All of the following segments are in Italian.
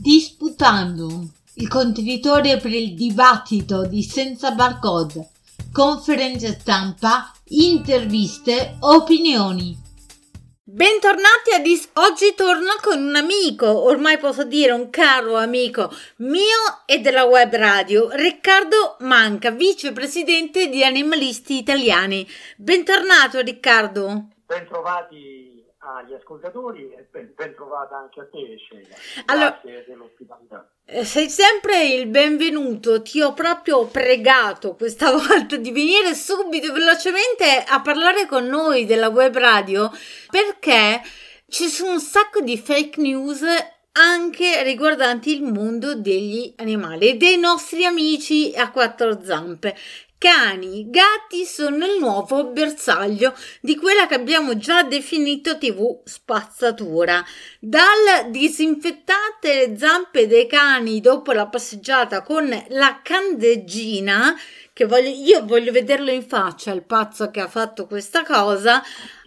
Disputandum, il contenitore per il dibattito di Senza Barcode, conferenze stampa, interviste, opinioni. Bentornati oggi torno con un amico, ormai posso dire un caro amico mio e della web radio, Riccardo Manca, vicepresidente di Animalisti Italiani. Bentornato Riccardo. Bentrovati agli ascoltatori e ben trovata anche a te, Sheila. Grazie dell'ospitalità. Sei sempre il benvenuto, ti ho proprio pregato questa volta di venire subito velocemente a parlare con noi della web radio, perché ci sono un sacco di fake news anche riguardanti il mondo degli animali e dei nostri amici a quattro zampe. Cani, gatti sono il nuovo bersaglio di quella che abbiamo già definito TV spazzatura. Dal disinfettate le zampe dei cani dopo la passeggiata con la candeggina, che io voglio vederlo in faccia, il pazzo che ha fatto questa cosa,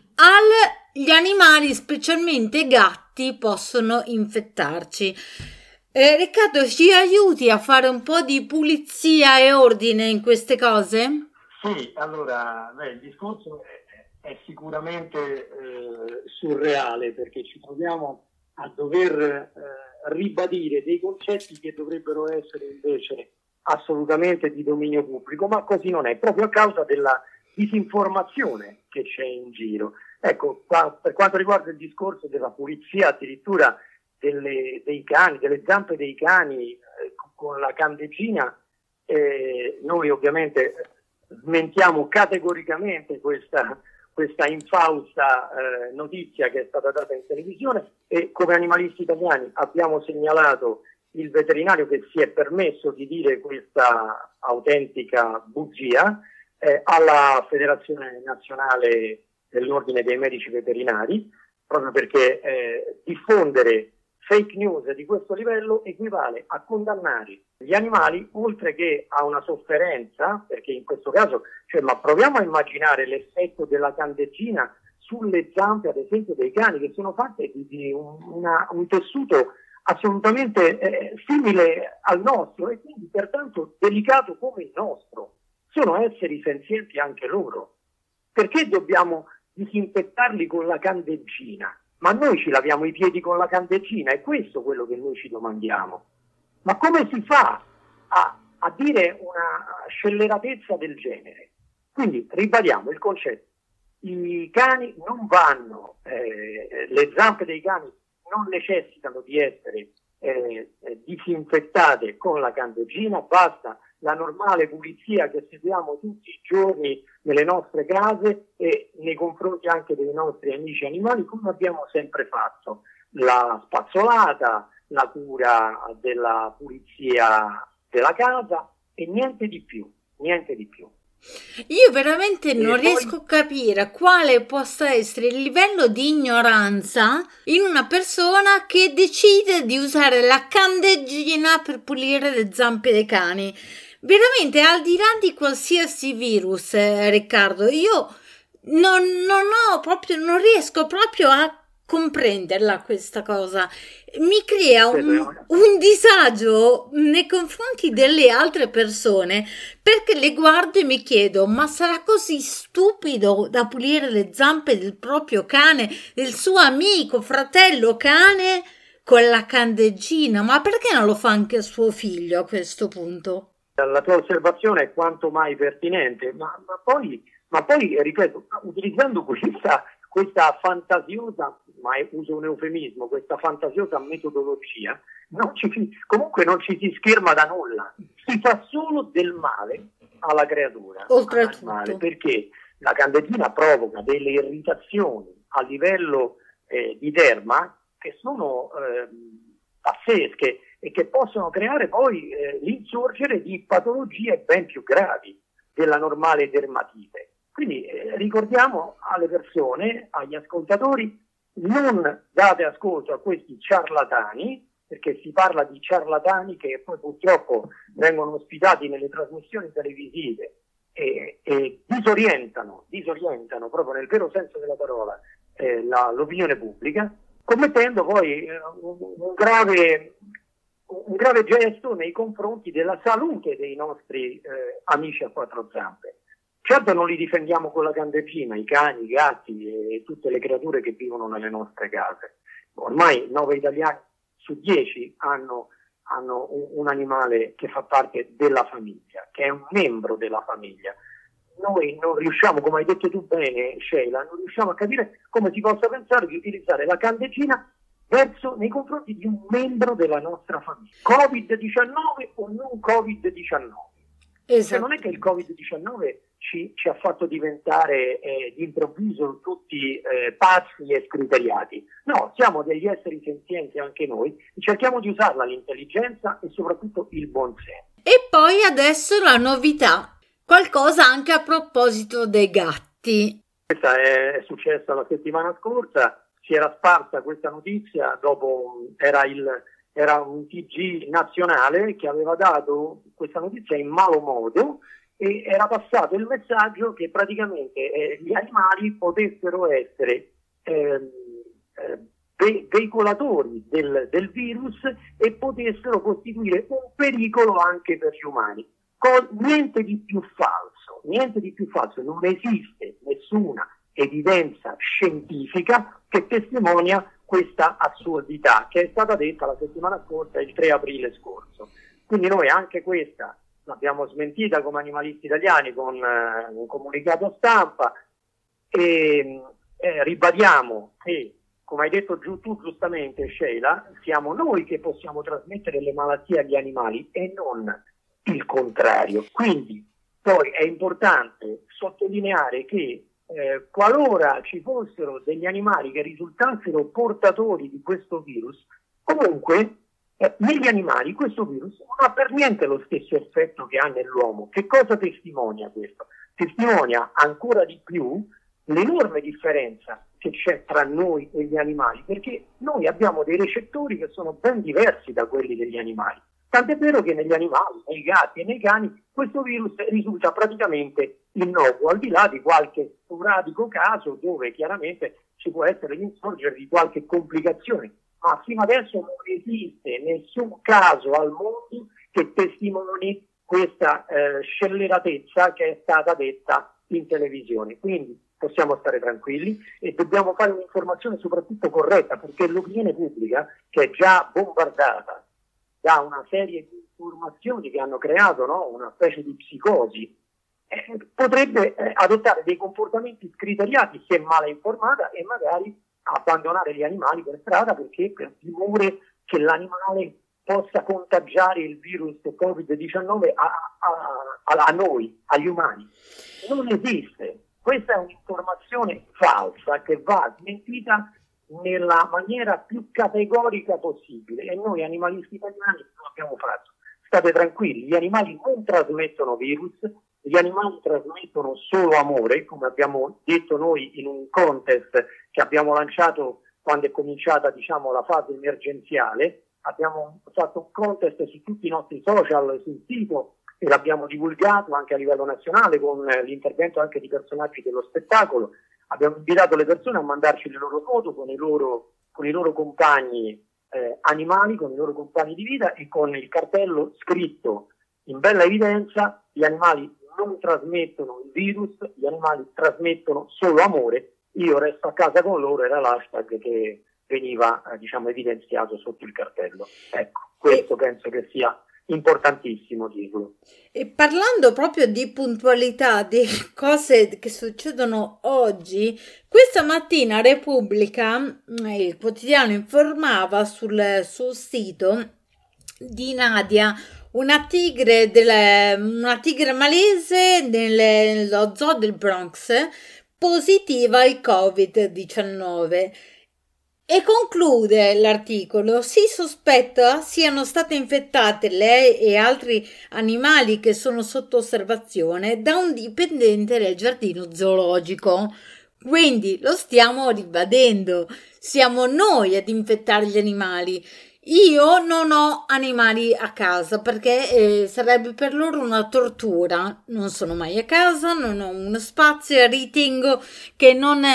gli animali, specialmente gatti, possono infettarci. Riccardo, ci aiuti a fare un po' di pulizia e ordine in queste cose? Sì, allora, il discorso è sicuramente surreale, perché ci troviamo a dover ribadire dei concetti che dovrebbero essere invece assolutamente di dominio pubblico, ma così non è, proprio a causa della disinformazione che c'è in giro. Ecco, per quanto riguarda il discorso della pulizia, addirittura dei cani, delle zampe dei cani con la candeggina, noi ovviamente smentiamo categoricamente questa infausta notizia che è stata data in televisione, e come Animalisti Italiani abbiamo segnalato il veterinario che si è permesso di dire questa autentica bugia alla Federazione Nazionale dell'Ordine dei Medici Veterinari, proprio perché diffondere fake news di questo livello equivale a condannare gli animali, oltre che a una sofferenza, perché in questo caso, ma proviamo a immaginare l'effetto della candeggina sulle zampe, ad esempio, dei cani, che sono fatte di un tessuto assolutamente simile al nostro e quindi pertanto delicato come il nostro. Sono esseri senzienti anche loro. Perché dobbiamo disinfettarli con la candeggina? Ma noi ci laviamo i piedi con la candeggina, è questo quello che noi ci domandiamo. Ma come si fa a dire una scelleratezza del genere? Quindi ribadiamo il concetto: i cani non vanno, le zampe dei cani non necessitano di essere disinfettate con la candeggina, basta la normale pulizia che seguiamo tutti i giorni nelle nostre case e nei confronti anche dei nostri amici animali, come abbiamo sempre fatto: la spazzolata, la cura della pulizia della casa e niente di più, niente di più. Io veramente non riesco a capire quale possa essere il livello di ignoranza in una persona che decide di usare la candeggina per pulire le zampe dei cani. Veramente, al di là di qualsiasi virus, Riccardo, io non riesco proprio a comprenderla questa cosa. Mi crea un disagio nei confronti delle altre persone, perché le guardo e mi chiedo: ma sarà così stupido da pulire le zampe del proprio cane, del suo amico, fratello cane, con la candeggina? Ma perché non lo fa anche a suo figlio a questo punto? La tua osservazione è quanto mai pertinente, ma poi, ripeto, utilizzando questa fantasiosa, ma uso un eufemismo, questa fantasiosa metodologia, comunque non ci si scherma da nulla, si fa solo del male alla creatura, all'animale, perché la candeggina provoca delle irritazioni a livello di derma che sono pazzesche e che possono creare poi l'insorgere di patologie ben più gravi della normale dermatite. Quindi ricordiamo alle persone, agli ascoltatori, non date ascolto a questi ciarlatani, perché si parla di ciarlatani che poi purtroppo vengono ospitati nelle trasmissioni televisive e disorientano proprio nel vero senso della parola l'opinione pubblica, commettendo poi un grave un grave gesto nei confronti della salute dei nostri amici a quattro zampe. Certo non li difendiamo con la candeggina, i cani, i gatti e tutte le creature che vivono nelle nostre case. Ormai 9 italiani su 10 hanno un animale che fa parte della famiglia, che è un membro della famiglia. Noi non riusciamo, come hai detto tu bene, Sheila, non riusciamo a capire come si possa pensare di utilizzare la candeggina nei confronti di un membro della nostra famiglia. Covid-19 o non Covid-19? Esatto. Non è che il Covid-19 ci ha fatto diventare d'improvviso tutti pazzi e scriteriati. No, siamo degli esseri senzienti anche noi e cerchiamo di usarla l'intelligenza e soprattutto il buon senso. E poi adesso la novità, qualcosa anche a proposito dei gatti. Questa è successa la settimana scorsa, si era sparsa questa notizia, dopo era un TG nazionale che aveva dato questa notizia in malo modo e era passato il messaggio che praticamente gli animali potessero essere veicolatori del virus e potessero costituire un pericolo anche per gli umani. Niente di più falso, non esiste nessuna evidenza scientifica che testimonia questa assurdità che è stata detta la settimana scorsa, il 3 aprile scorso. Quindi noi anche questa l'abbiamo smentita come animalisti italiani con un comunicato stampa e ribadiamo che, come hai detto tu giustamente, Sheila, siamo noi che possiamo trasmettere le malattie agli animali e non il contrario. Quindi poi è importante sottolineare che qualora ci fossero degli animali che risultassero portatori di questo virus, comunque negli animali questo virus non ha per niente lo stesso effetto che ha nell'uomo. Che cosa testimonia questo? Testimonia ancora di più l'enorme differenza che c'è tra noi e gli animali, perché noi abbiamo dei recettori che sono ben diversi da quelli degli animali. Tant'è vero che negli animali, nei gatti e nei cani, questo virus risulta praticamente innocuo, al di là di qualche sporadico caso dove chiaramente ci può essere l'insorgere di qualche complicazione. Ma fino adesso non esiste nessun caso al mondo che testimoni questa scelleratezza che è stata detta in televisione. Quindi possiamo stare tranquilli e dobbiamo fare un'informazione soprattutto corretta, perché l'opinione pubblica, che è già bombardata da una serie di informazioni che hanno creato, no, una specie di psicosi, potrebbe adottare dei comportamenti scriteriati se male informata e magari abbandonare gli animali per strada perché per timore che l'animale possa contagiare il virus Covid-19 a noi, agli umani. Non esiste. Questa è un'informazione falsa che va smentita nella maniera più categorica possibile e noi animalisti italiani lo abbiamo fatto. State tranquilli, gli animali non trasmettono virus, gli animali trasmettono solo amore, come abbiamo detto noi in un contest che abbiamo lanciato quando è cominciata, diciamo, la fase emergenziale. Abbiamo fatto un contest su tutti i nostri social, sul sito, e l'abbiamo divulgato anche a livello nazionale con l'intervento anche di personaggi dello spettacolo. Abbiamo invitato le persone a mandarci le loro foto con i loro compagni animali, con i loro compagni di vita e con il cartello scritto in bella evidenza: gli animali non trasmettono il virus, gli animali trasmettono solo amore, io resto a casa con loro, era l'hashtag che veniva evidenziato sotto il cartello. Ecco, questo penso che sia importantissimo dirlo. E parlando proprio di puntualità, di cose che succedono oggi, questa mattina Repubblica, il quotidiano, informava sul suo sito di Nadia, una tigre malese nello zoo del Bronx, positiva al Covid-19. E conclude l'articolo: si sospetta siano state infettate lei e altri animali che sono sotto osservazione da un dipendente del giardino zoologico. Quindi lo stiamo ribadendo, siamo noi ad infettare gli animali. Io non ho animali a casa perché sarebbe per loro una tortura. Non sono mai a casa, non ho uno spazio e ritengo che non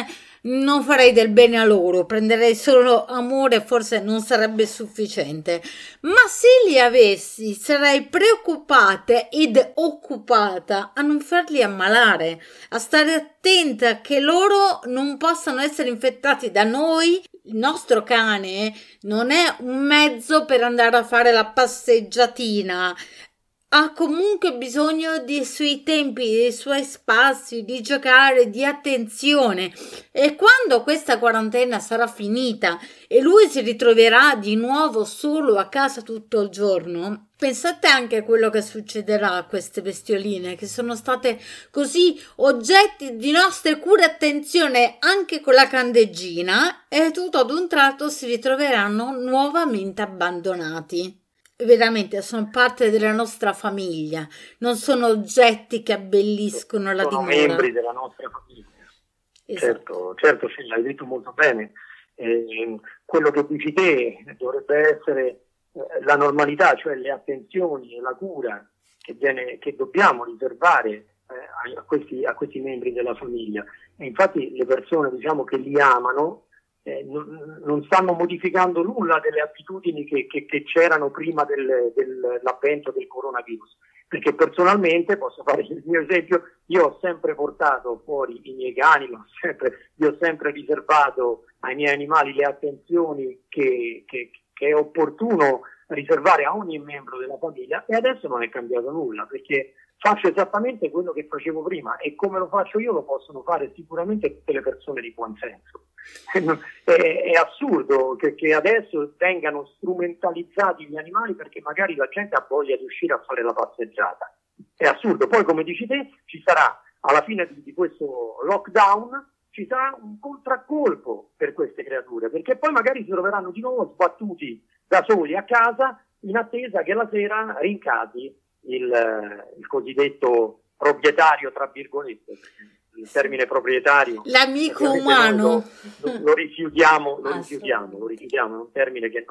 non farei del bene a loro, prenderei solo amore, forse non sarebbe sufficiente. Ma se li avessi, sarei preoccupata ed occupata a non farli ammalare, a stare attenta che loro non possano essere infettati da noi. Il nostro cane non è un mezzo per andare a fare la passeggiatina, ha comunque bisogno dei suoi tempi, dei suoi spazi, di giocare, di attenzione. E quando questa quarantena sarà finita e lui si ritroverà di nuovo solo a casa tutto il giorno, pensate anche a quello che succederà a queste bestioline che sono state così oggetti di nostre cure e attenzione anche con la candeggina, e tutto ad un tratto si ritroveranno nuovamente abbandonati. Veramente sono parte della nostra famiglia, non sono oggetti che abbelliscono la dimora. Sono membri della nostra famiglia. Esatto. Certo, sì, l'hai detto molto bene. Quello che dici te dovrebbe essere la normalità, cioè le attenzioni e la cura che dobbiamo riservare a questi membri della famiglia. E infatti le persone, diciamo, che li amano non stanno modificando nulla delle abitudini che c'erano prima dell'avvento del coronavirus, perché personalmente posso fare il mio esempio. Io ho sempre portato fuori i miei cani, io ho sempre riservato ai miei animali le attenzioni che è opportuno riservare a ogni membro della famiglia, e adesso non è cambiato nulla, perché faccio esattamente quello che facevo prima, e come lo faccio io lo possono fare sicuramente tutte le persone di buon senso. È assurdo che adesso vengano strumentalizzati gli animali perché magari la gente ha voglia di uscire a fare la passeggiata. È assurdo. Poi, come dici te, ci sarà alla fine di questo lockdown, ci sarà un contraccolpo per queste creature, perché poi magari si troveranno di nuovo sbattuti da soli a casa in attesa che la sera rincasi il cosiddetto proprietario, tra virgolette. Il termine proprietario, l'amico umano, lo rifiutiamo, è un termine che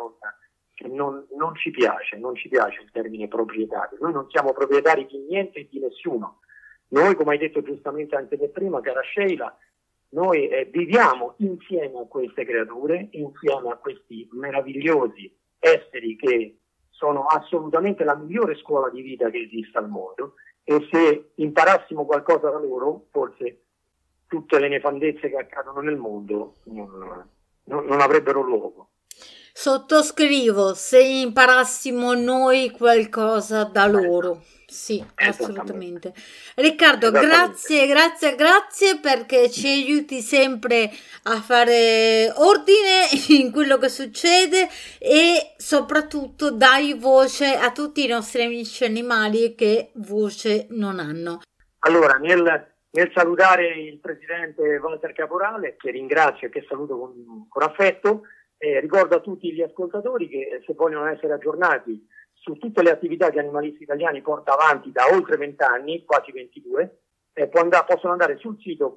non ci piace, il termine proprietario. Noi non siamo proprietari di niente e di nessuno. Noi, come hai detto giustamente anche te prima, cara Sheila, noi viviamo insieme a queste creature, insieme a questi meravigliosi esseri che sono assolutamente la migliore scuola di vita che esista al mondo, e se imparassimo qualcosa da loro, forse tutte le nefandezze che accadono nel mondo non avrebbero luogo. Sottoscrivo, se imparassimo noi qualcosa da loro. Sì, assolutamente. Riccardo, grazie perché ci aiuti sempre a fare ordine in quello che succede, e soprattutto dai voce a tutti i nostri amici animali che voce non hanno. Allora, nel salutare il presidente Walter Caporale, che ringrazio e che saluto con affetto, ricordo a tutti gli ascoltatori che se vogliono essere aggiornati su tutte le attività che Animalisti Italiani porta avanti da oltre 20 anni, quasi 22, possono andare sul sito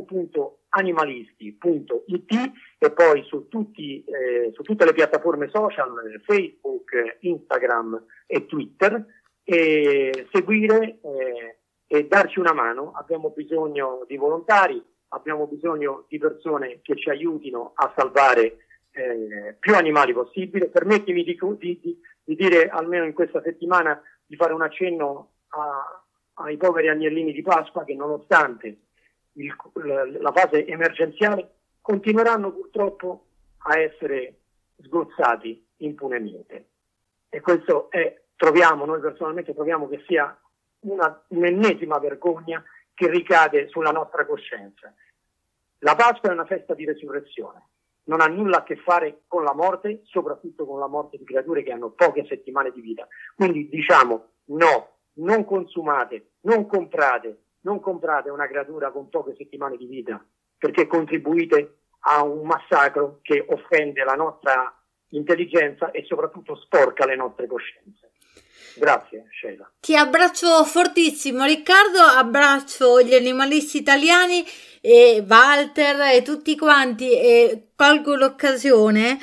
www.animalisti.it, e poi su tutte le piattaforme social, Facebook, Instagram e Twitter, e seguire e darci una mano. Abbiamo bisogno di volontari, abbiamo bisogno di persone che ci aiutino a salvare più animali possibile. Permettimi di dire, almeno in questa settimana, di fare un accenno ai poveri agnellini di Pasqua che, nonostante la fase emergenziale, continueranno purtroppo a essere sgozzati impunemente. E questo noi personalmente troviamo che sia un'ennesima vergogna che ricade sulla nostra coscienza. La Pasqua è una festa di resurrezione, non ha nulla a che fare con la morte, soprattutto con la morte di creature che hanno poche settimane di vita. Quindi diciamo no, non consumate, non comprate una creatura con poche settimane di vita, perché contribuite a un massacro che offende la nostra intelligenza e soprattutto sporca le nostre coscienze. Grazie, Sheila. Ti abbraccio fortissimo, Riccardo, abbraccio gli animalisti italiani e Walter e tutti quanti, e colgo l'occasione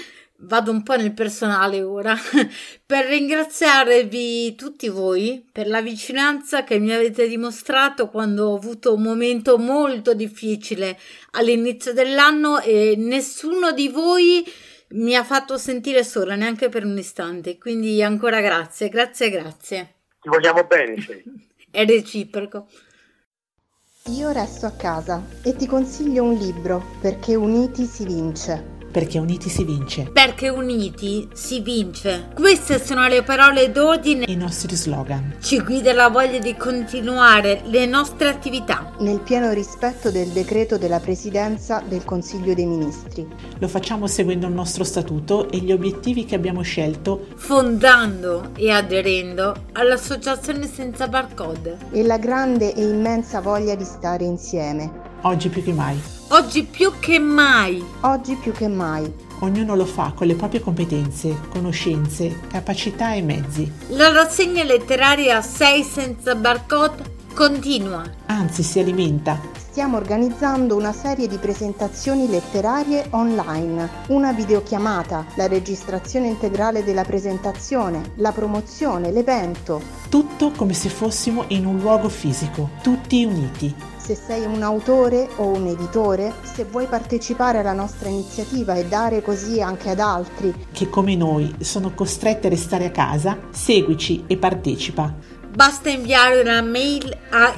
vado un po' nel personale ora, per ringraziarvi tutti voi per la vicinanza che mi avete dimostrato quando ho avuto un momento molto difficile all'inizio dell'anno e nessuno di voi mi ha fatto sentire sola neanche per un istante, quindi ancora grazie. Ti vogliamo bene, sì. È reciproco. Io resto a casa e ti consiglio un libro, Perché uniti si vince. Perché uniti si vince. Perché uniti si vince. Queste sono le parole d'ordine I nostri slogan. ci guida la voglia di continuare le nostre attività. Nel pieno rispetto del decreto della Presidenza del Consiglio dei Ministri. Lo facciamo seguendo il nostro statuto e gli obiettivi che abbiamo scelto, Fondando e aderendo all'Associazione Senza Barcode. E la grande e immensa voglia di stare insieme. oggi più che mai. Oggi più che mai. Oggi più che mai. Ognuno lo fa con le proprie competenze, conoscenze, capacità e mezzi. La rassegna letteraria 6 Senza Barcode continua. Anzi, si alimenta. Stiamo organizzando una serie di presentazioni letterarie online, una videochiamata, la registrazione integrale della presentazione, la promozione, l'evento. Tutto come se fossimo in un luogo fisico, tutti uniti. Se sei un autore o un editore, se vuoi partecipare alla nostra iniziativa e dare così anche ad altri che come noi sono costretti a restare a casa, seguici e partecipa. Basta inviare una mail a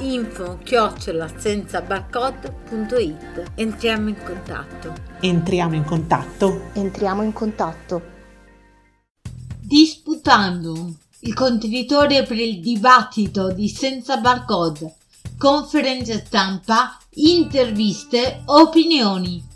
info@senzabarcode.it. Entriamo in contatto. entriamo in contatto. Disputandum, il contenitore per il dibattito di Senza Barcode, conferenze stampa, interviste, opinioni.